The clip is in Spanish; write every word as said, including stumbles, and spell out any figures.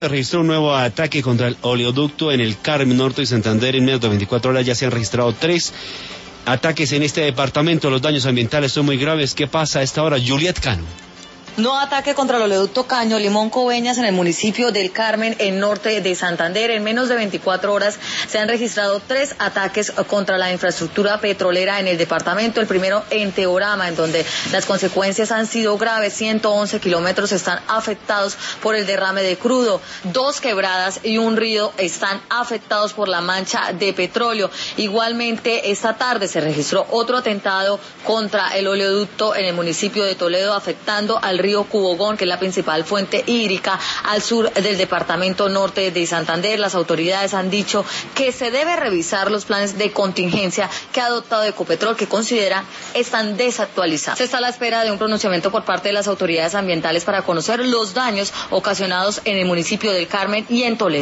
Se registró un nuevo ataque contra el oleoducto en el Carmen Norte de Santander. En menos de veinticuatro horas ya se han registrado tres ataques en este departamento. Los daños ambientales son muy graves. ¿Qué pasa a esta hora? Juliet Cano. No ataque contra el oleoducto Caño Limón Coveñas en el municipio del Carmen, en norte de Santander. En menos de veinticuatro horas se han registrado tres ataques contra la infraestructura petrolera en el departamento. El primero en Teorama, en donde las consecuencias han sido graves. ciento once kilómetros están afectados por el derrame de crudo. Dos quebradas y un río están afectados por la mancha de petróleo. Igualmente, esta tarde se registró otro atentado contra el oleoducto en el municipio de Toledo, afectando al río Cubogón, que es la principal fuente hídrica al sur del departamento norte de Santander. Las autoridades han dicho que se debe revisar los planes de contingencia que ha adoptado Ecopetrol, que considera están desactualizados. Se está a la espera de un pronunciamiento por parte de las autoridades ambientales para conocer los daños ocasionados en el municipio del Carmen y en Toledo.